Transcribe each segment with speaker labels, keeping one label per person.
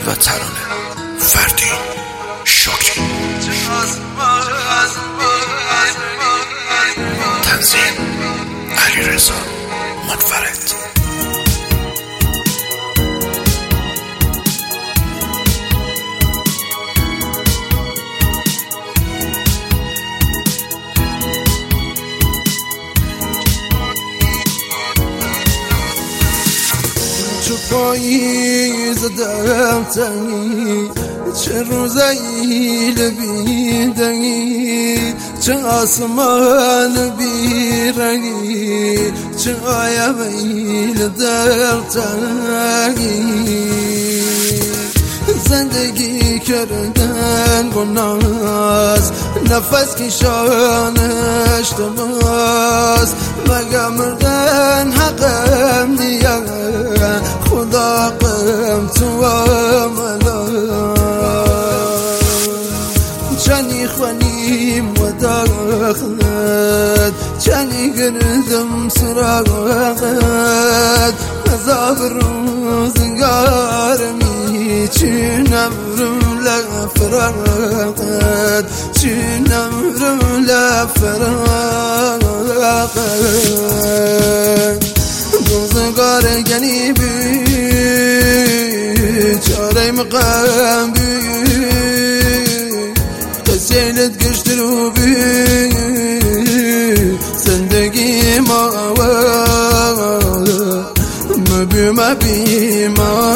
Speaker 1: و ترانه فردین شکری، تنظیم علیرضا منفرد.
Speaker 2: پایی زدم تنی چه روزایی لبیدنی، چه آسمان بیرنگی، چه آیه دلتنگی. زندگی کردن گناست، نفس کشانش تماست، مگه مردن حقم نیه، خدا قم تو عملا. چنی خونیم و داخلت، چنی گردم سراغت، عذاب روزگارمی چینم رو لفراقت، چینم رو لفراقت. روزگار گنی بی چاره مقام بی، قسیلت گشت رو بی زندگی ما مبی ما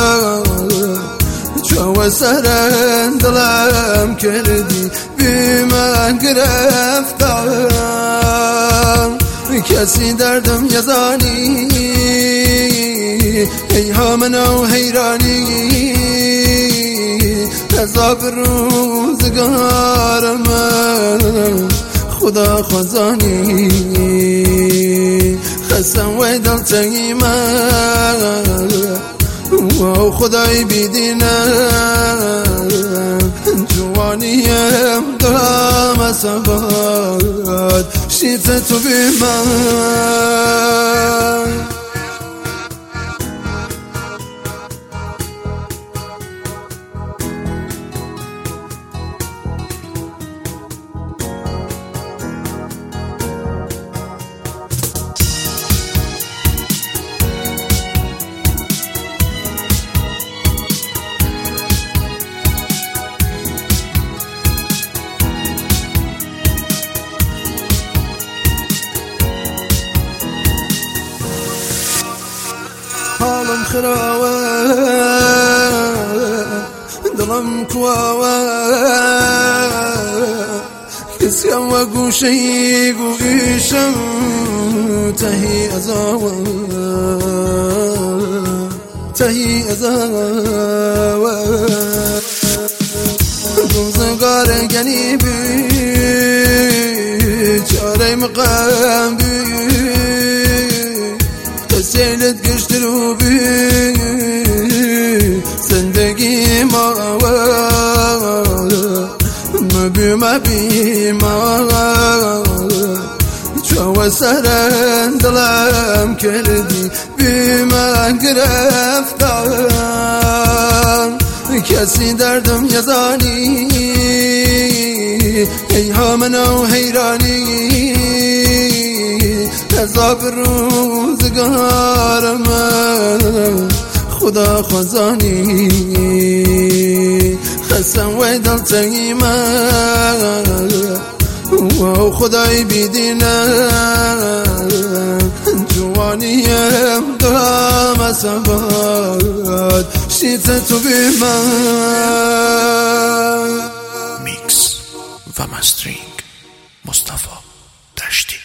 Speaker 2: چو سرن دلم کردی بی من گرفتم، کسی دردم یزانی ای همنو حیرانی، عذاب روزگار من خدا خزانی، خسم و دلتنگی من و خدای بیدینم، جوانیم دام سباد شیفت تو بی من. حالم خراوه دلم کواوه، کسیم و گوشهی گویشم تهی ازاوه، تهی ازاوه. روزگار گنی بی چاره مقام بی، قسیلت گشت رو بی زندگی ما مبی ما چو سرن دلم کردی بی من گرفتم، کسی دردم یزانی ای همنو حیرانی، عذاب روزگار من خدا خزانی، خسم و دلتنگی من و خدای بیدینم، جوانیم دام سباد شیفت تو بی من.
Speaker 1: میکس و مسترینگ مصطفی دشتی.